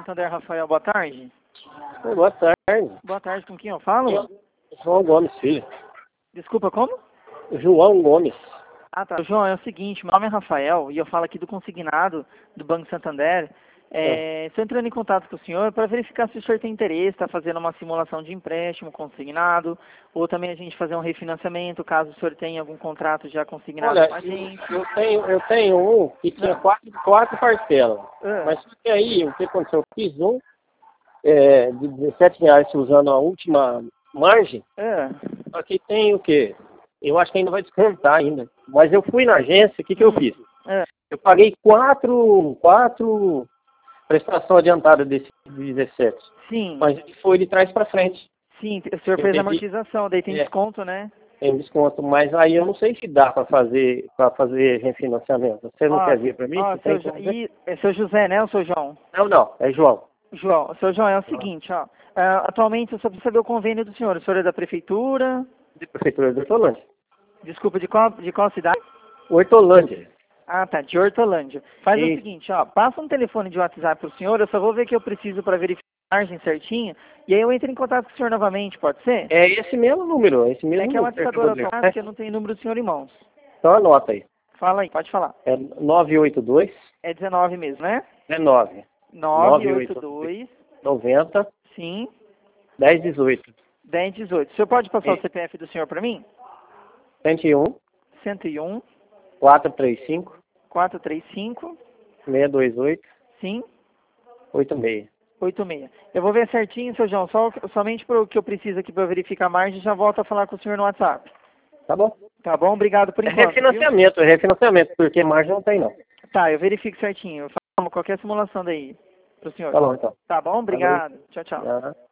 Santander, Rafael, boa tarde. Oi, boa tarde. Boa tarde, com quem eu falo? João Gomes, filho. Desculpa, como? João Gomes. Ah, tá. João, é o seguinte, meu nome é Rafael e eu falo aqui do consignado do Banco Santander. Estou entrando em contato com o senhor para verificar se o senhor tem interesse, está fazendo uma simulação de empréstimo consignado, ou também a gente fazer um refinanciamento, caso o senhor tenha algum contrato já consignado Olha, com a gente. eu tenho um que tinha quatro parcelas. Mas só que aí, o que aconteceu? Eu fiz um de R$17 usando a última margem. Só que tem o quê? Eu acho que ainda vai descontar ainda. Mas eu fui na agência, o que eu fiz? Eu paguei quatro prestação adiantada desse 17. Sim. Mas ele foi de trás para frente. Sim, o senhor fez a amortização, daí tem desconto, né? Tem desconto, mas aí eu não sei se dá para fazer refinanciamento. Você não quer vir para mim? É seu José, né, ou seu João? Não, é João. João, seu João, é o seguinte, ó. Atualmente eu só preciso saber o convênio do senhor. O senhor é da prefeitura? De prefeitura de Hortolândia. Desculpa, de qual cidade? Hortolândia. Ah, tá, de Hortolândia. Faz o seguinte, ó, passa um telefone de WhatsApp pro senhor, eu só vou ver o que eu preciso para verificar a margem certinho, e aí eu entro em contato com o senhor novamente, pode ser? É esse mesmo número, esse mesmo número. É que é uma número. automática, eu não tenho número do senhor em mãos. Então anota aí. Fala aí, pode falar. É 982. É 19 mesmo, né? É 9. 982. 90. Sim. 1018. 1018. O senhor pode passar o CPF do senhor para mim? 101. 101. 435. 435. 628. Sim. 86. 86. Eu vou ver certinho, seu João, somente para o que eu preciso aqui para verificar a margem, já volto a falar com o senhor no WhatsApp. Tá bom. Tá bom, obrigado por enquanto. É refinanciamento, porque margem não tem não. Tá, eu verifico certinho. Eu faço qualquer simulação daí pro senhor. Tá bom, então. Tá bom, obrigado. Valeu. Tchau, tchau. Uhum.